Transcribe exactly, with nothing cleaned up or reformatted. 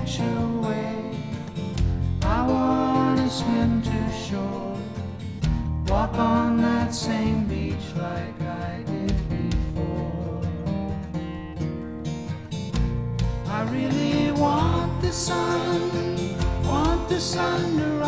away. I wanna swim to shore, walk on that same beach like I did before. I really want the sun, want the sun to